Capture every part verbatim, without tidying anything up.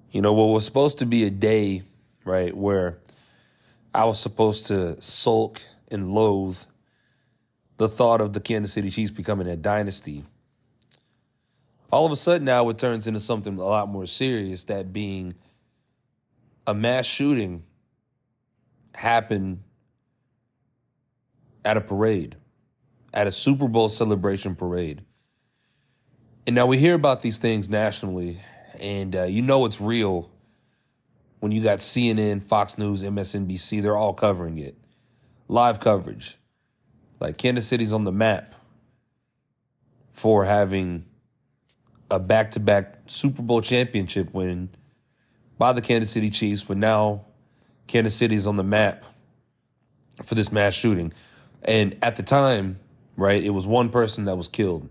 You know, what was supposed to be a day, right, where I was supposed to sulk and loathe the thought of the Kansas City Chiefs becoming a dynasty. All of a sudden now it turns into something a lot more serious, that being a mass shooting happened at a parade, at a Super Bowl celebration parade. And now we hear about these things nationally, and uh, you know it's real when you got C N N, Fox News, M S N B C, they're all covering it. Live coverage. Like Kansas City's on the map for having a back-to-back Super Bowl championship win by the Kansas City Chiefs, but now Kansas City's on the map for this mass shooting. And at the time, right, it was one person that was killed.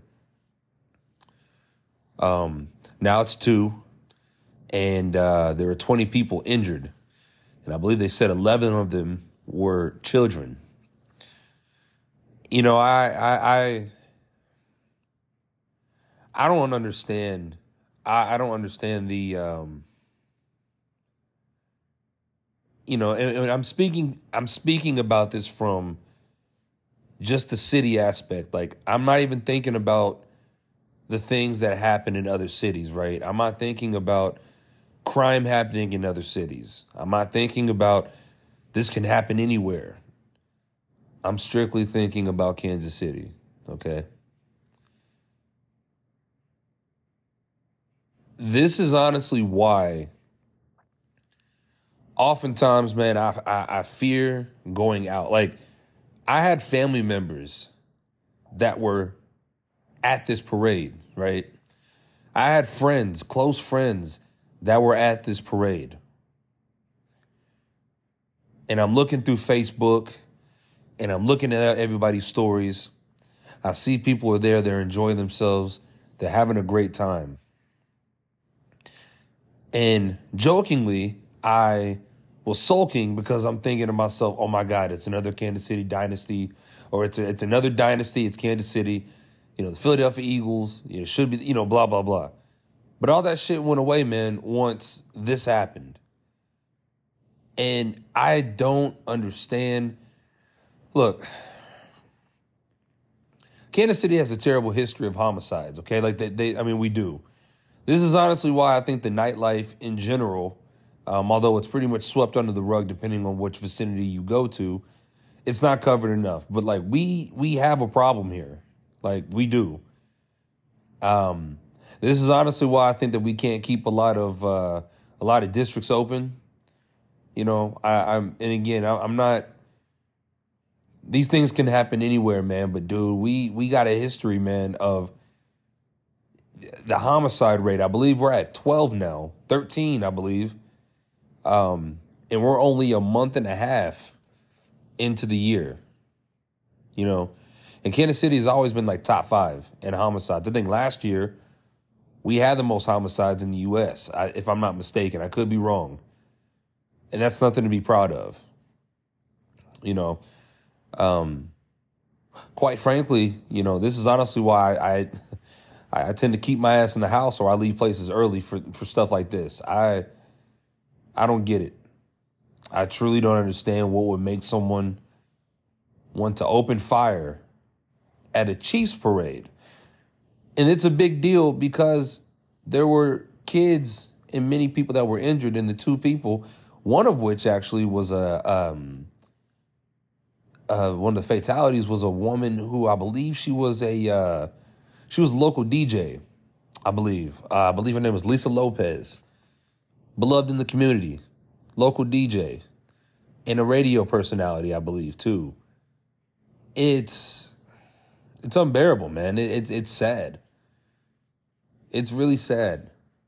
Um, now it's two, and uh, there are twenty people injured. And I believe they said eleven of them were children. You know, I I I, I don't understand. I, I don't understand the, um, you know, and, and I'm speaking. I'm speaking about this from just the city aspect. Like, I'm not even thinking about the things that happen in other cities, right? I'm not thinking about crime happening in other cities. I'm not thinking about this can happen anywhere. I'm strictly thinking about Kansas City, okay? This is honestly why oftentimes, man, I, I, I fear going out. Like, I had family members that were at this parade, right? I had friends, close friends, that were at this parade. And I'm looking through Facebook, and I'm looking at everybody's stories. I see people are there, they're enjoying themselves, they're having a great time. And jokingly, I was sulking because I'm thinking to myself, oh my God, it's another Kansas City dynasty, or it's a, it's another dynasty, it's Kansas City. You know, the Philadelphia Eagles, you know, should be, you know, blah, blah, blah. But all that shit went away, man, once this happened. And I don't understand. Look, Kansas City has a terrible history of homicides, okay? Like, they, they I mean, we do. This is honestly why I think the nightlife in general, um, although it's pretty much swept under the rug depending on which vicinity you go to, it's not covered enough. But, like, we we have a problem here. Like, we do. Um, this is honestly why I think that we can't keep a lot of uh, a lot of districts open. You know, I, I'm and again, I, I'm not. These things can happen anywhere, man. But dude, we we got a history, man, of the homicide rate. I believe we're at twelve now, thirteen, I believe, um, and we're only a month and a half into the year. You know. And Kansas City has always been like top five in homicides. I think last year we had the most homicides in the U S, I, if I'm not mistaken. I could be wrong. And that's nothing to be proud of. You know, um, quite frankly, you know, this is honestly why I, I I tend to keep my ass in the house, or I leave places early for, for stuff like this. I I don't get it. I truly don't understand what would make someone want to open fire at a Chiefs parade. And it's a big deal because there were kids and many people that were injured, and the two people, one of which actually was a, um, uh, one of the fatalities was a woman who I believe she was a, uh, she was a local D J, I believe. Uh, I believe her name was Lisa Lopez, beloved in the community, local D J, and a radio personality, I believe, too. It's... It's unbearable, man. It, it, it's sad. It's really sad.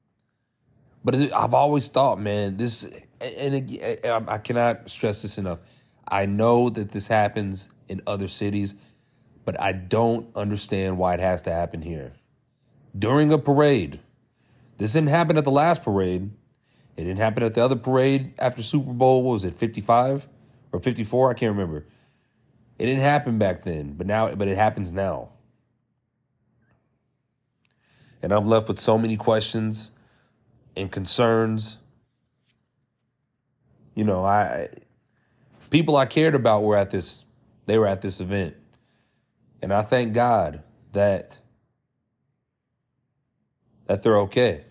But it, I've always thought, man, this, and it, I cannot stress this enough. I know that this happens in other cities, but I don't understand why it has to happen here. During a parade. This didn't happen at the last parade. It didn't happen at the other parade after Super Bowl. What was it, fifty-five or fifty-four? I can't remember. It didn't happen back then, but now, but it happens now. And I'm left with so many questions and concerns You know, I people I cared about were at this, they were at this event. And I thank God that that they're okay.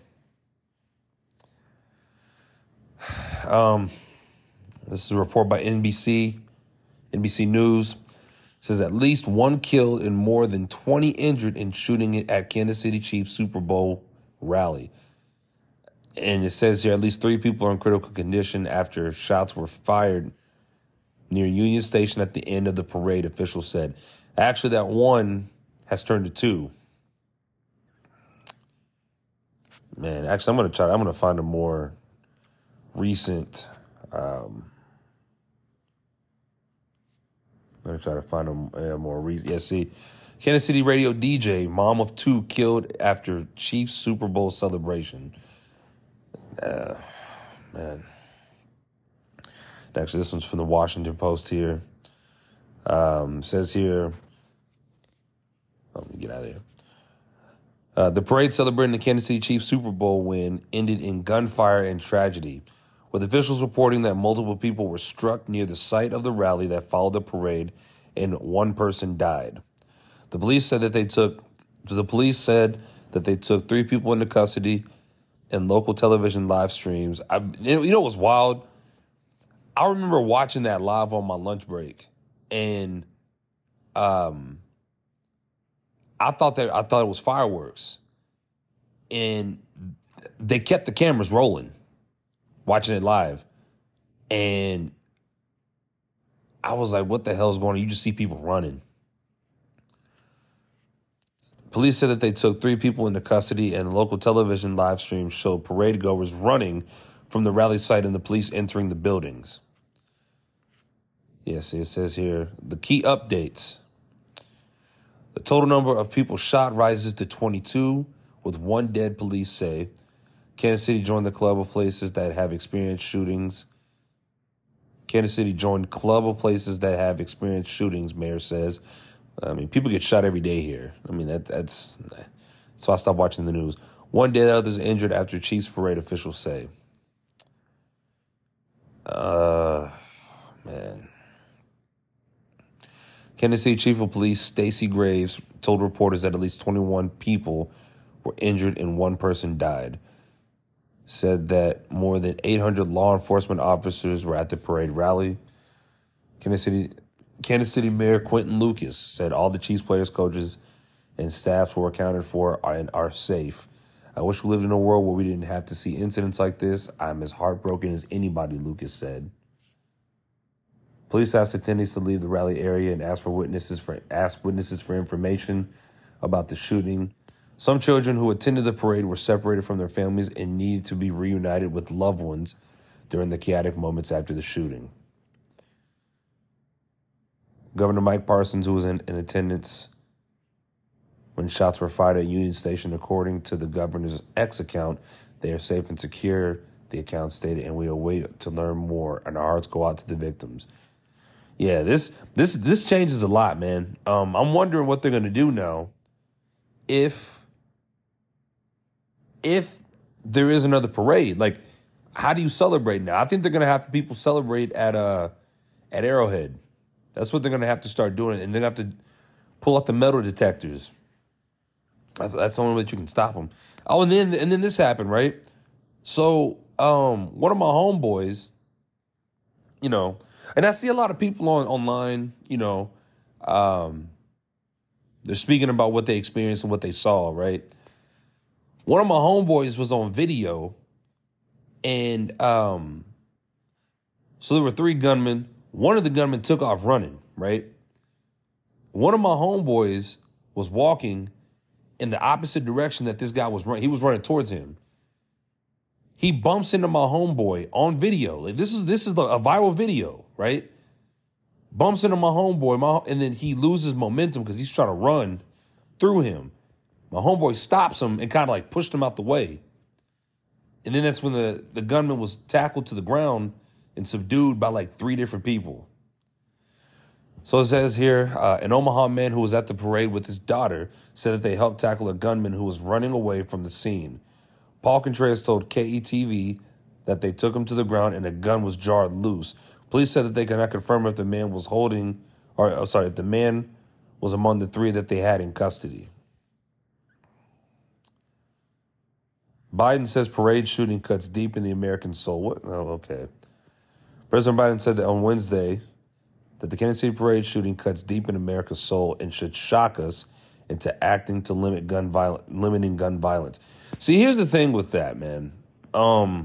Um, this is a report by N B C, N B C News. It says at least one killed and more than twenty injured in shooting at Kansas City Chiefs Super Bowl rally. And it says here at least three people are in critical condition after shots were fired near Union Station at the end of the parade, officials said. Actually, that one has turned to two. Man, actually, I'm going to try. I'm going to find a more recent. Um, I'm going to try to find a, a more recent. Yeah, see, Kansas City radio D J, mom of two, killed after Chiefs Super Bowl celebration. Uh, man. Actually, this one's from the Washington Post here. Um, says here. Oh, let me get out of here. Uh, the parade celebrating the Kansas City Chiefs Super Bowl win ended in gunfire and tragedy, with officials reporting that multiple people were struck near the site of the rally that followed the parade, and one person died. The police said that they took the police said that they took three people into custody, and local television live streams. I, you know, what was wild? I remember watching that live on my lunch break, and um. I thought that I thought it was fireworks, and they kept the cameras rolling, watching it live, and I was like, "What the hell is going on?" You just see people running. Police said that they took three people into custody, and local television live streams showed parade goers running from the rally site and the police entering the buildings. Yes, it says here the key updates. The total number of people shot rises to twenty-two, with one dead, police say. Kansas City joined the club of places that have experienced shootings. Kansas City joined club of places that have experienced shootings, mayor says. I mean, people get shot every day here. I mean, that, that's... So I stopped watching the news. One dead, others injured after Chiefs parade, officials say. Uh, man... Kansas City Chief of Police Stacey Graves told reporters that at least twenty-one people were injured and one person died. Said that more than eight hundred law enforcement officers were at the parade rally. Kansas City, Kansas City Mayor Quentin Lucas said all the Chiefs players, coaches, and staffs were accounted for and are safe. I wish we lived in a world where we didn't have to see incidents like this. I'm as heartbroken as anybody, Lucas said. Police asked attendees to leave the rally area and asked for witnesses for asked witnesses for information about the shooting. Some children who attended the parade were separated from their families and needed to be reunited with loved ones during the chaotic moments after the shooting. Governor Mike Parsons, who was in, in attendance when shots were fired at Union Station, according to the governor's X account, they are safe and secure, the account stated, and we await to learn more, and our hearts go out to the victims. Yeah, this this this changes a lot, man. Um, I'm wondering what they're going to do now if if there is another parade. Like, how do you celebrate now? I think they're going to have people celebrate at uh at Arrowhead. That's what they're going to have to start doing, and they're going to have to pull out the metal detectors. That's that's the only way that you can stop them. Oh, and then and then this happened, right? So, um, one of my homeboys, you know. And I see a lot of people on online, you know, um, they're speaking about what they experienced and what they saw, right? One of my homeboys was on video, and um, so there were three gunmen. One of the gunmen took off running, right? One of my homeboys was walking in the opposite direction that this guy was running. He was running towards him. He bumps into my homeboy on video. Like, this is this is a viral video, right? Bumps into my homeboy, my, and then he loses momentum because he's trying to run through him. My homeboy stops him and kind of like pushed him out the way. And then that's when the, the gunman was tackled to the ground and subdued by like three different people. So it says here, uh, an Omaha man who was at the parade with his daughter said that they helped tackle a gunman who was running away from the scene. Paul Contreras told K E T V that they took him to the ground and a gun was jarred loose. Police said that they could not confirm if the man was holding, or oh, sorry, if the man was among the three that they had in custody. Biden says parade shooting cuts deep in the American soul. What? Oh, okay. President Biden said that on Wednesday that the Kansas City parade shooting cuts deep in America's soul and should shock us into acting to limit gun violence, limiting gun violence. See, here's the thing with that, man. Um,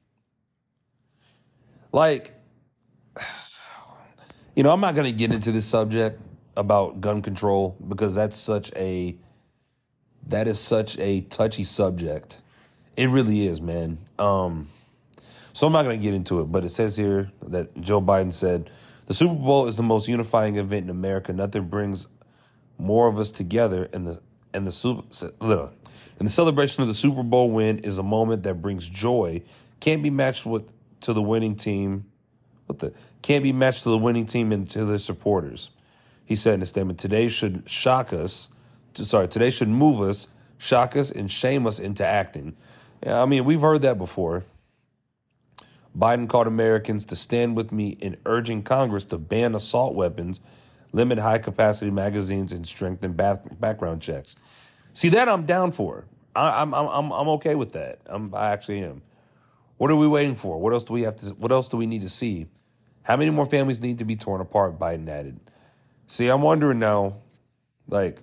like, you know, I'm not going to get into this subject about gun control because that's such a, that is such a touchy subject. It really is, man. Um, so I'm not going to get into it, but it says here that Joe Biden said, the Super Bowl is the most unifying event in America. Nothing brings more of us together, and the and the super and the celebration of the Super Bowl win is a moment that brings joy. Can't be matched with to the winning team. What the can't be matched to the winning team and to their supporters. He said in a statement, "Today should shock us. To, sorry, today should move us, shock us, and shame us into acting." Yeah, I mean, we've heard that before. Biden called Americans to stand with me in urging Congress to ban assault weapons, limit high-capacity magazines, and strengthen back, background checks. See, that I'm down for. I, I'm I'm I'm okay with that. I'm, I actually am. What are we waiting for? What else do we have to? What else do we need to see? How many more families need to be torn apart? Biden added. See, I'm wondering now, like,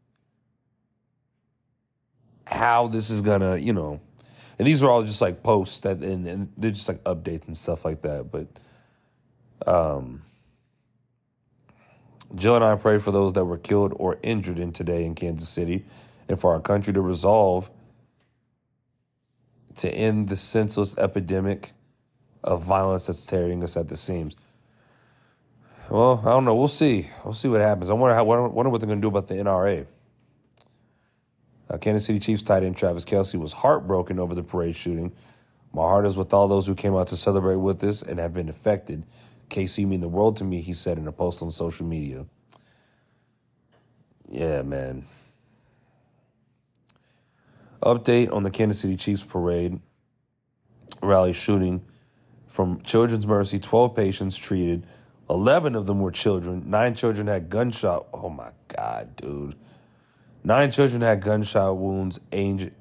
how this is gonna, you know. And these are all just like posts that, and, and they're just like updates and stuff like that. But um, Jill and I pray for those that were killed or injured in today in Kansas City, and for our country to resolve to end the senseless epidemic of violence that's tearing us at the seams. Well, I don't know. We'll see. We'll see what happens. I wonder how. Wonder what they're going to do about the N R A. Uh, Kansas City Chiefs tight end Travis Kelce was heartbroken over the parade shooting. My heart is with all those who came out to celebrate with us and have been affected. K C mean the world to me, he said in a post on social media. Yeah, man. Update on the Kansas City Chiefs parade rally shooting from Children's Mercy. twelve patients treated. eleven of them were children. Nine children had gunshot. Oh, my God, dude. Nine children had gunshot wounds. Age,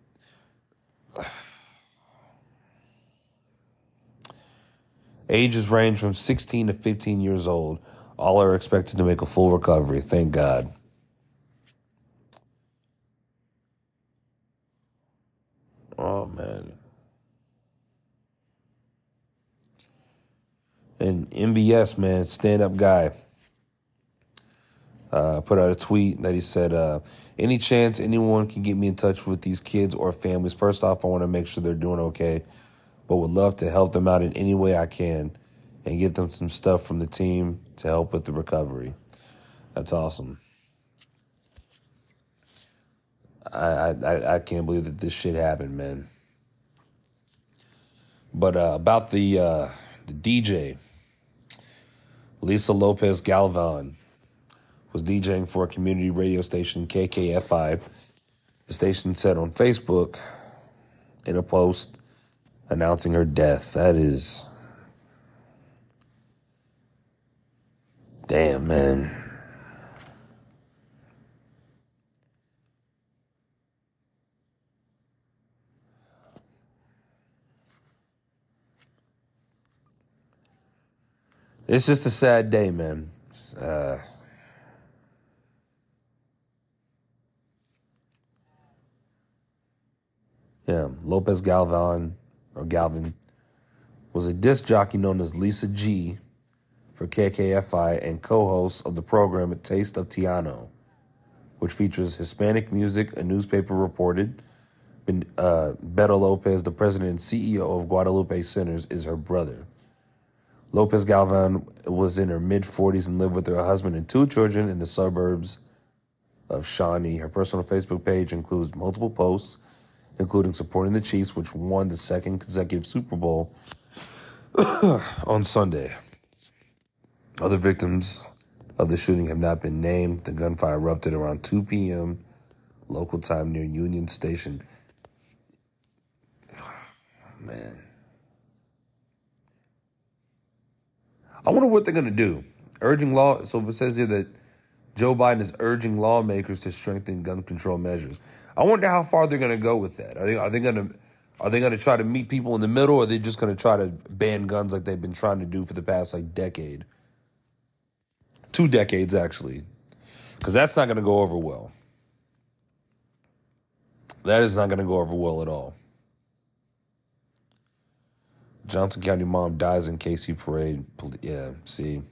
ages range from sixteen to fifteen years old. All are expected to make a full recovery. Thank God. Oh, man. And M B S, man, stand-up guy. Uh, put out a tweet that he said, uh, any chance anyone can get me in touch with these kids or families, first off, I want to make sure they're doing okay, but would love to help them out in any way I can and get them some stuff from the team to help with the recovery. That's awesome. I I, I can't believe that this shit happened, man. But uh, about the uh, the D J, Lisa Lopez Galvan, was DJing for a community radio station, K K F I. The station said on Facebook in a post announcing her death. That is... Damn, man. It's just a sad day, man. Uh... Yeah, Lopez Galvan, or Galvin, was a disc jockey known as Lisa G for K K F I and co-host of the program Taste of Tiano, which features Hispanic music. A newspaper reported. Uh, Beto Lopez, the president and C E O of Guadalupe Centers, is her brother. Lopez Galvan was in her mid-forties and lived with her husband and two children in the suburbs of Shawnee. Her personal Facebook page includes multiple posts, including supporting the Chiefs, which won the second consecutive Super Bowl on Sunday. Other victims of the shooting have not been named. The gunfire erupted around two p.m. local time near Union Station. Man. I wonder what they're going to do. Urging law. So it says here that Joe Biden is urging lawmakers to strengthen gun control measures. I wonder how far they're going to go with that. Are they, are they going to are they going to try to meet people in the middle, or are they just going to try to ban guns like they've been trying to do for the past like decade? Two decades, actually. Because that's not going to go over well. That is not going to go over well at all. Johnson County mom dies in K C parade. Yeah, see.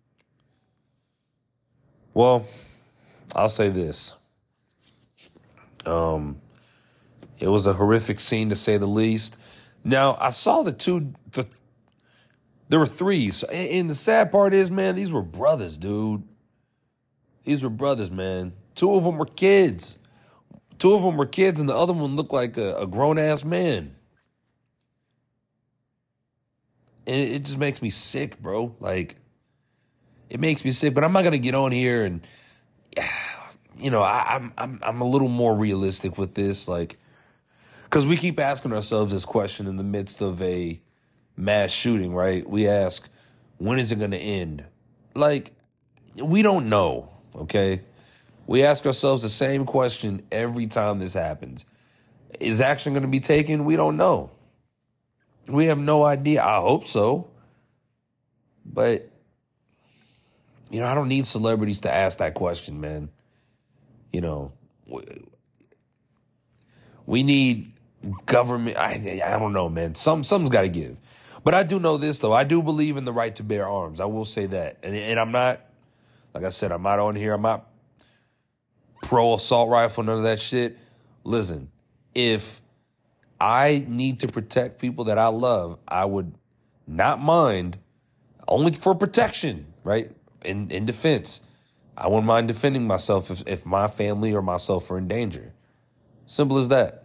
Well, I'll say this. Um, it was a horrific scene, to say the least. Now, I saw the two, the, there were three. So, and the sad part is, man, these were brothers, dude. These were brothers, man. Two of them were kids. Two of them were kids, and the other one looked like a, a grown-ass man. And it, it just makes me sick, bro. Like, it makes me sick. But I'm not gonna get on here and, you know, I, I'm I'm I'm a little more realistic with this, like, because we keep asking ourselves this question in the midst of a mass shooting, right? We ask, when is it gonna end? Like, we don't know. Okay, we ask ourselves the same question every time this happens. Is action going to be taken? We don't know. We have no idea. I hope so. But, you know, I don't need celebrities to ask that question, man. You know, we need government. I, I don't know, man. Some, something's got to give. But I do know this, though. I do believe in the right to bear arms. I will say that. And, and I'm not, like I said, I'm not on here. I'm not pro assault rifle, none of that shit. Listen, if I need to protect people that I love, I would not mind, only for protection, right? In in defense. I wouldn't mind defending myself if, if my family or myself are in danger. Simple as that.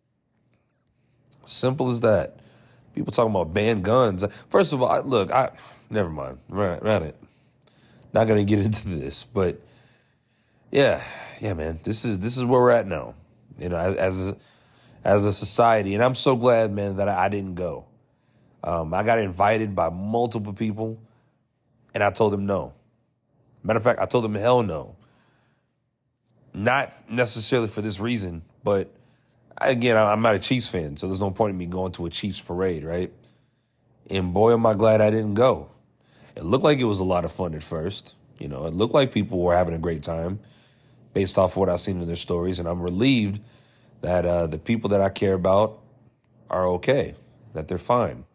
Simple as that. People talking about ban guns. First of all, I, look, I never mind. Right, right it. Not gonna get into this, but yeah, yeah, man. This is this is where we're at now. You know, as as a, as a society, and I'm so glad, man, that I, I didn't go. Um, I got invited by multiple people, and I told them no. Matter of fact, I told them hell no. Not necessarily for this reason, but again, I'm not a Chiefs fan, so there's no point in me going to a Chiefs parade, right? And boy, am I glad I didn't go. It looked like it was a lot of fun at first. You know, it looked like people were having a great time based off of what I've seen in their stories. And I'm relieved that uh, the people that I care about are okay, that they're fine.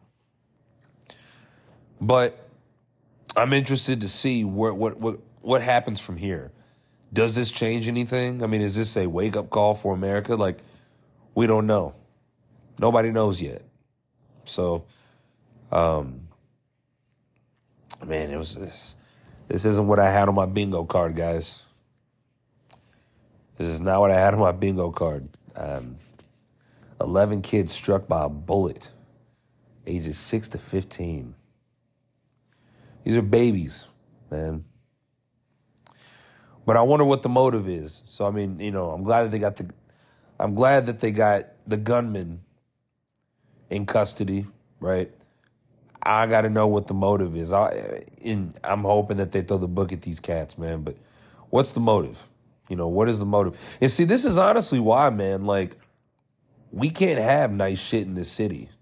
But I'm interested to see where, what, what, what happens from here. Does this change anything? I mean, is this a wake-up call for America? Like, we don't know. Nobody knows yet. So, um... man, it was this. This isn't what I had on my bingo card, guys. This is not what I had on my bingo card. Um, eleven kids struck by a bullet, ages six to fifteen. These are babies, man. But I wonder what the motive is. So I mean, you know, I'm glad that they got the. I'm glad that they got the gunman in custody, right? I got to know what the motive is. I, in, I'm hoping that they throw the book at these cats, man. But what's the motive? You know, what is the motive? And see, this is honestly why, man, like, we can't have nice shit in this city.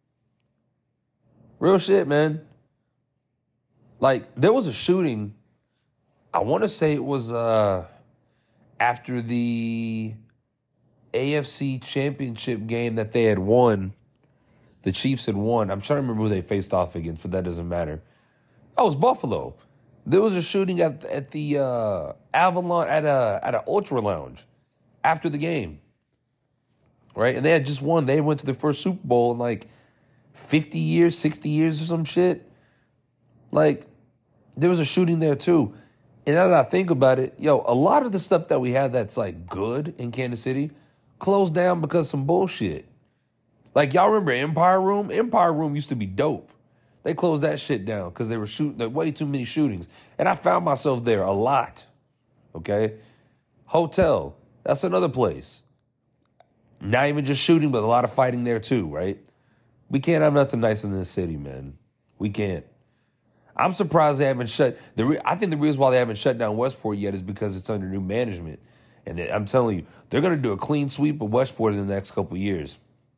Real shit, man. Like, there was a shooting. I want to say it was uh, after the A F C Championship game that they had won. The Chiefs had won. I'm trying to remember who they faced off against, but that doesn't matter. Oh, it was Buffalo. There was a shooting at at the uh, Avalon at a at an Ultra Lounge after the game, right? And they had just won. They went to their first Super Bowl in like fifty years, sixty years, or some shit. Like, there was a shooting there too. And now that I think about it, yo, a lot of the stuff that we have that's like good in Kansas City closed down because of some bullshit. Like, y'all remember Empire Room? Empire Room used to be dope. They closed that shit down because they were shooting, there were way too many shootings. And I found myself there a lot, okay? Hotel, that's another place. Not even just shooting, but a lot of fighting there too, right? We can't have nothing nice in this city, man. We can't. I'm surprised they haven't shut the. Re, I think the reason why they haven't shut down Westport yet is because it's under new management, and they, I'm telling you, they're going to do a clean sweep of Westport in the next couple of years.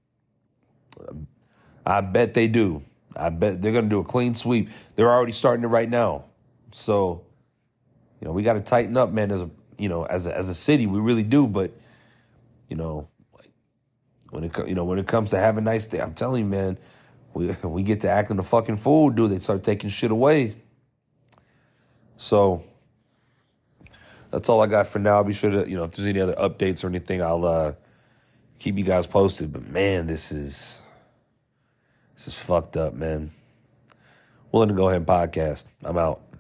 I bet they do. I bet they're going to do a clean sweep. They're already starting it right now. So, you know, we got to tighten up, man. As a you know, as a, as a city, we really do. But you know, like when it co- you know when it comes to having a nice day, I'm telling you, man. We we get to acting a fucking fool, dude. They start taking shit away. So that's all I got for now. I'll be sure to, you know, if there's any other updates or anything, I'll uh, keep you guys posted. But man, this is this is fucked up, man. Willing to go ahead and podcast. I'm out.